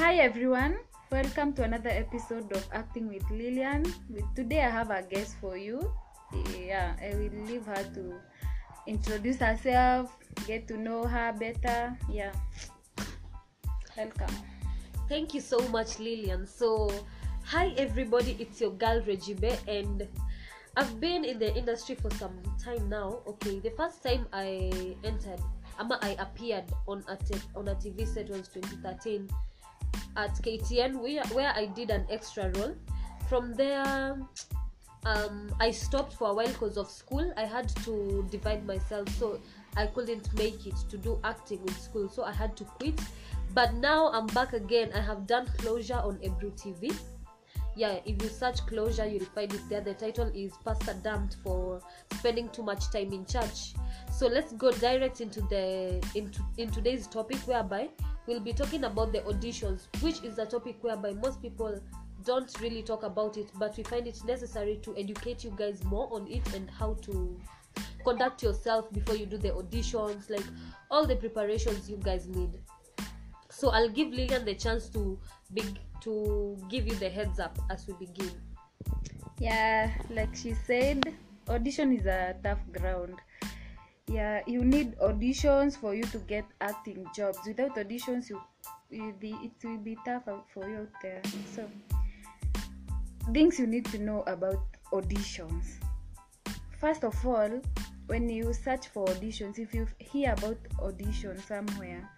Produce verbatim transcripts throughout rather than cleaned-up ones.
Hi everyone, welcome to another episode of Acting with Lillian. With today I have a guest for you. Yeah, I will leave her to introduce herself, get to know her better. Yeah, welcome. Thank you so much, Lillian. So, hi everybody, it's your girl Regibe, and I've been in the industry for some time now. Okay, the first time I entered, ama I appeared on a t- on a T V set was twenty thirteen at K T N, where where I did an extra role. From there, um, I stopped for a while because of school. I had to divide myself, so I couldn't make it to do acting with school, so I had to quit. But now I'm back again. I have done Closure on Ebru T V. Yeah, if you search Closure, you'll find it there. The title is Pastor Damned for Spending Too Much Time in Church. So let's go direct into the into in today's topic, whereby we'll be talking about the auditions, which is a topic whereby most people don't really talk about it, but we find it necessary to educate you guys more on it and how to conduct yourself before you do the auditions, like all the preparations you guys need. So I'll give Lillian the chance to big to give you the heads up as we begin. Yeah, like she said, audition is a tough ground. Yeah, you need auditions for you to get acting jobs. Without auditions, you, you be it will be tough for you out there. So, things you need to know about auditions. First of all, when you search for auditions, if you hear about audition somewhere,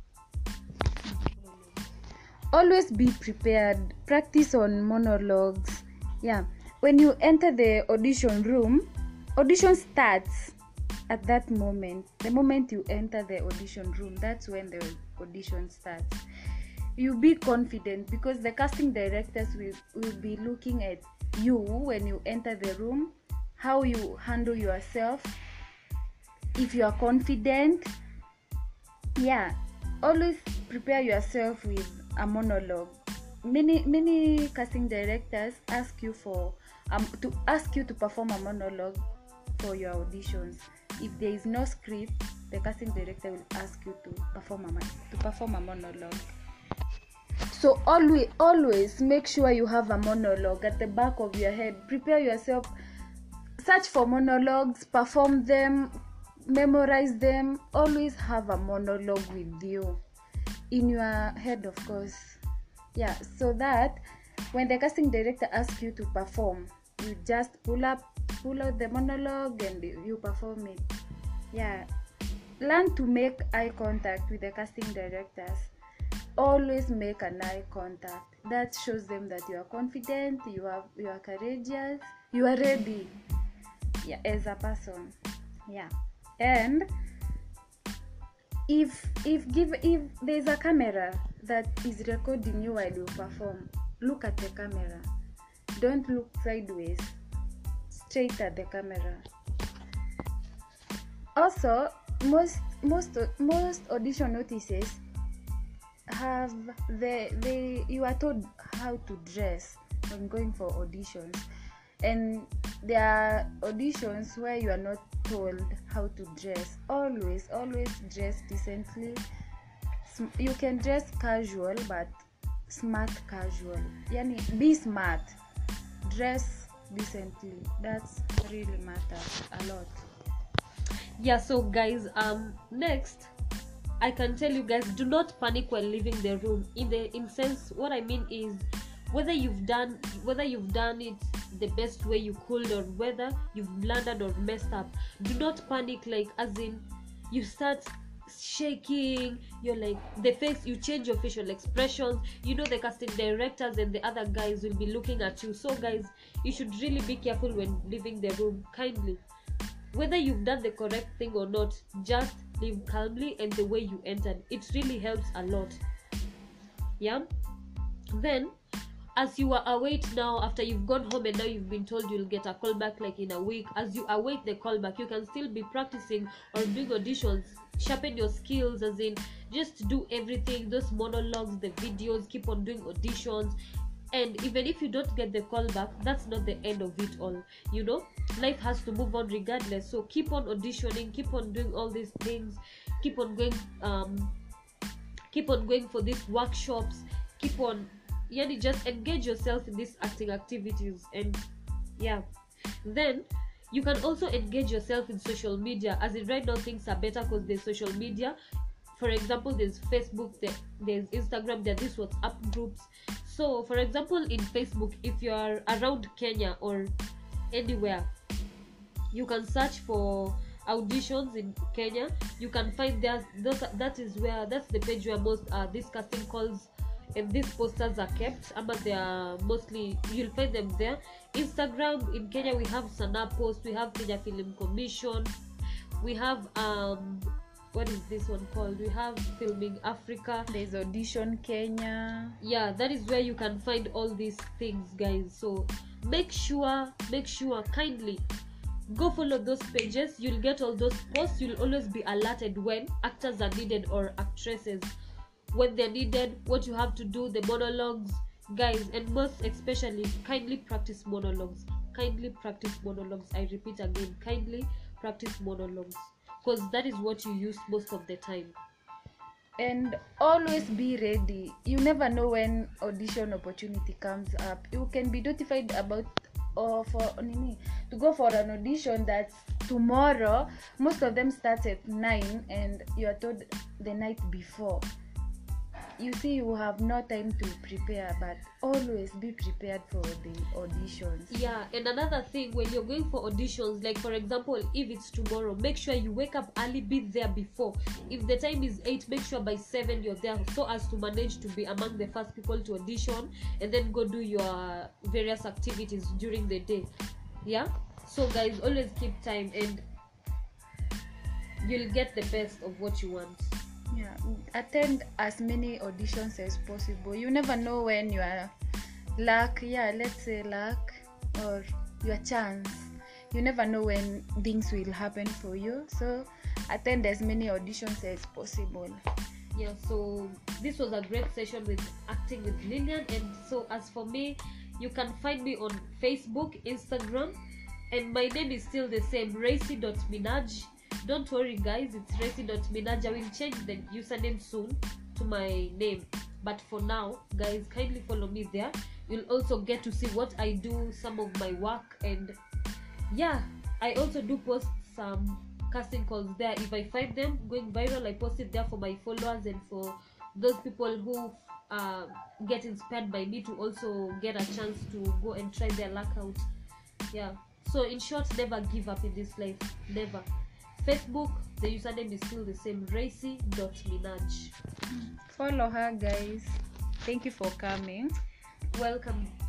always be prepared. Practice on monologues. Yeah, when you enter the audition room, audition starts at that moment. The moment you enter the audition room, that's when the audition starts. You be confident because the casting directors will, will be looking at you when you enter the room, how you handle yourself, if you are confident. Yeah, always prepare yourself with a monologue. Many many casting directors ask you for um to ask you to perform a monologue for your auditions. If there is no script, the casting director will ask you to perform a to perform a monologue. So always always make sure you have a monologue at the back of your head. Prepare yourself. Search for monologues, perform them, memorize them. Always have a monologue with you in your head, of course. Yeah, so that when the casting director asks you to perform, you just pull up pull out the monologue and you perform it. Yeah, learn to make eye contact with the casting directors. Always make an eye contact. That shows them that you are confident, you are you are courageous, you are ready. Yeah, as a person. Yeah, and if if give if there's a camera that is recording you while you perform, look at the camera. Don't look sideways. Straight at the camera. Also, most most most audition notices have the they you are told how to dress when going for auditions, and there are auditions where you are not told how to dress. Always always dress decently. You can dress casual, but smart casual. Yani, be smart. Dress decently. That's really matters a lot. Yeah, so guys, um next I can tell you guys, do not panic while leaving the room. In the in sense, what I mean is, whether you've done whether you've done it the best way you could, or whether you've blundered or messed up, do not panic. Like, as in, you start shaking, you're like, the face, you change your facial expressions. You know the casting directors and the other guys will be looking at you. So guys, you should really be careful when leaving the room. Kindly, whether you've done the correct thing or not, just leave calmly and the way you entered. It really helps a lot. Yeah. Then, as you are await now, after you've gone home and now you've been told you'll get a call back like in a week, as you await the call back, you can still be practicing or doing auditions. Sharpen your skills, as in, just do everything, those monologues, the videos, keep on doing auditions. And even if you don't get the call back, that's not the end of it all. You know, life has to move on regardless. So keep on auditioning, keep on doing all these things, keep on going um keep on going for these workshops, keep on, yani just engage yourself in these acting activities. And yeah, then you can also engage yourself in social media, as in right now things are better because there's social media. For example, there's Facebook, there, there's Instagram, there are these WhatsApp groups. So for example, in Facebook, if you are around Kenya or anywhere, you can search for auditions in Kenya. You can find there, those, that is where, that's the page where most uh, these casting calls and these posters are kept, but they are mostly, you'll find them there. Instagram in Kenya, we have Sana Post, we have Kenya Film Commission, we have um what is this one called, we have Filming Africa, there's Audition Kenya. Yeah, that is where you can find all these things, guys. So make sure make sure kindly go follow those pages. You'll get all those posts. You'll always be alerted when actors are needed or actresses, when they're needed, what you have to do, the monologues, guys. And most especially, kindly practice monologues. Kindly practice monologues. I repeat again, kindly practice monologues, because that is what you use most of the time. And always be ready. You never know when audition opportunity comes up. You can be notified about or for nini, to go for an audition that's tomorrow. Most of them start at nine and you are told the night before. You see, you have no time to prepare, but always be prepared for the auditions. Yeah, and another thing, when you're going for auditions, like for example, if it's tomorrow, make sure you wake up early, be there before. If the time is eight, make sure by seven you're there, so as to manage to be among the first people to audition, and then go do your various activities during the day. Yeah, so guys, always keep time and you'll get the best of what you want. Yeah, attend as many auditions as possible. You never know when your luck, yeah, let's say luck or your chance. You never know when things will happen for you. So attend as many auditions as possible. Yeah, so this was a great session with Acting with Lillian. And so as for me, you can find me on Facebook, Instagram, and my name is still the same, racy dot minaj. Don't worry guys, it's racy dot minaj. I will change the username soon to my name, but for now guys, kindly follow me there. You'll also get to see what I do, some of my work, and yeah, I also do post some casting calls there. If I find them going viral, I post it there for my followers and for those people who uh, get inspired by me to also get a chance to go and try their luck out. Yeah, so in short, never give up in this life, never. Facebook, the username is still the same, racy dot minaj. Follow her guys. Thank you for coming. Welcome.